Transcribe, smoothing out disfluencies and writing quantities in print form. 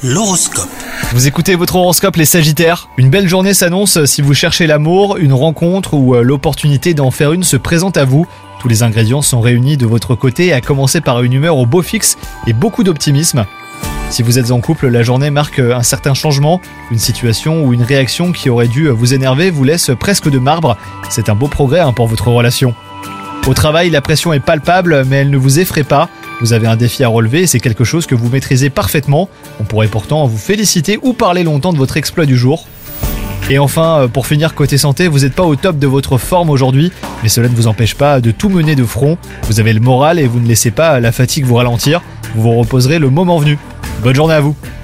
L'horoscope. Vous écoutez votre horoscope les Sagittaires. Une belle journée s'annonce si vous cherchez l'amour, une rencontre ou l'opportunité d'en faire une se présente à vous. Tous les ingrédients sont réunis de votre côté, à commencer par une humeur au beau fixe et beaucoup d'optimisme. Si vous êtes en couple, la journée marque un certain changement. Une situation ou une réaction qui aurait dû vous énerver vous laisse presque de marbre. C'est un beau progrès pour votre relation. Au travail, la pression est palpable, mais elle ne vous effraie pas. Vous avez un défi à relever et c'est quelque chose que vous maîtrisez parfaitement. On pourrait pourtant vous féliciter ou parler longtemps de votre exploit du jour. Et enfin, pour finir côté santé, vous n'êtes pas au top de votre forme aujourd'hui, mais cela ne vous empêche pas de tout mener de front. Vous avez le moral et vous ne laissez pas la fatigue vous ralentir. Vous vous reposerez le moment venu. Bonne journée à vous.